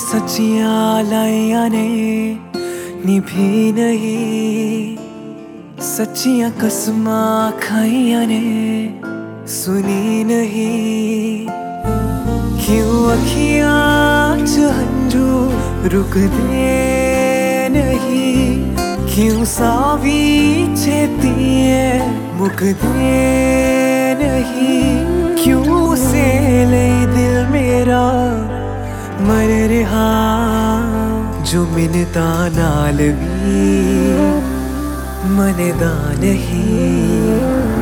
सच्चियां लाइयां ने निभी नहीं, सच्चियां कसमां खाइयां ने सुनी नहीं। क्यों अखियां च हंझू रुकदे नहीं, क्यों सावी छेतिए मुकदे नहीं। क्यों से ले दिल मेरा मर रहा, जो मिन्नता नाल भी मनदा नहीं।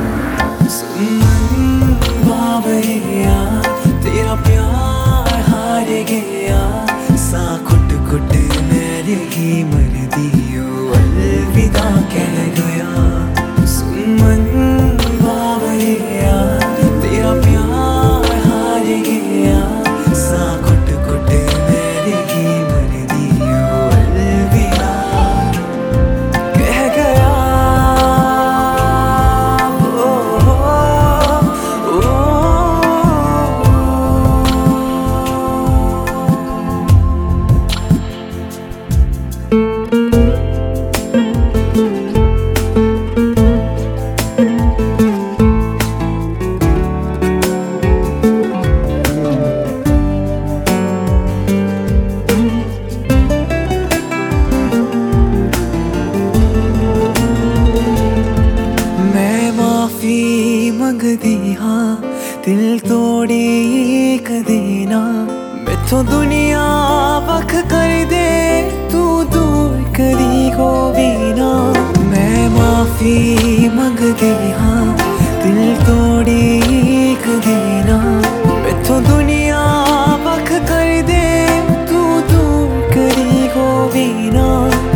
सुन बावैया तेरा प्यार हार गया, सा कुट कुट मेरे ही मर दियो अलविदा कह गया। सुन बावैया तेरा प्यार हार गया, सा कुट कुट मेरे ही मर दियो अलविदा कह गया। मंगदी हाँ दिल तोड़ी कदे ना, मैथों दुनिया वख कर दे तू दूर कदी होवी ना। मैं माफी मंगदी हाँ दिल तोड़ी कदे ना, मैथों दुनिया वख कर दे तू दूर कदी होवी ना।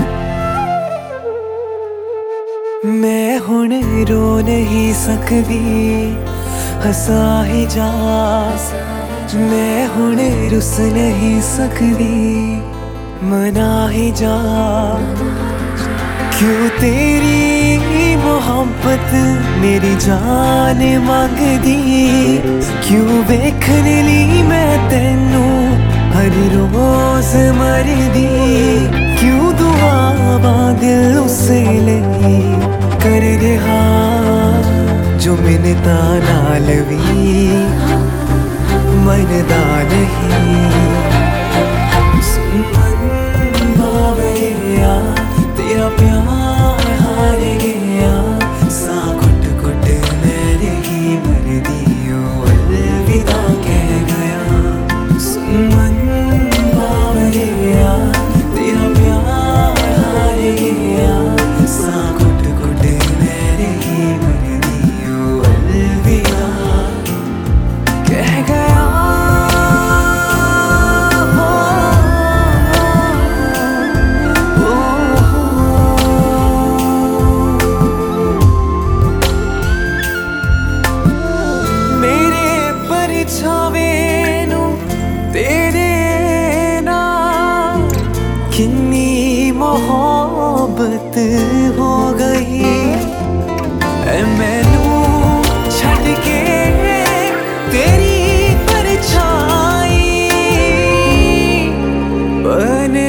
मैं हुण रो नहीं सकदी हसा ही जा, मैं हुण रुस नहीं सकदी मना ही जा। क्यों तेरी मोहब्बत मेरी जान मंगदी, क्यों वेखने ली मैं तेनू हर रोज मरदी। क्यों दुआवां दिल उसे लगी कर रहा, जो मिन्नता नाल भी मनदा नहीं। सुन बावैया तेरा प्यार हार गया, सा कुट कुट मेरे ही मर दियो अलविदा कह गया। सुन बावैया तेरा प्यार हार गया, सा कुट कुट मेरे ही मर दियो अलविदा कह गया। मेरे परछावे नू तेरे नाल किन्नी मोहब्बत हो गई, मैनू छड़ के तेरी परछाई बन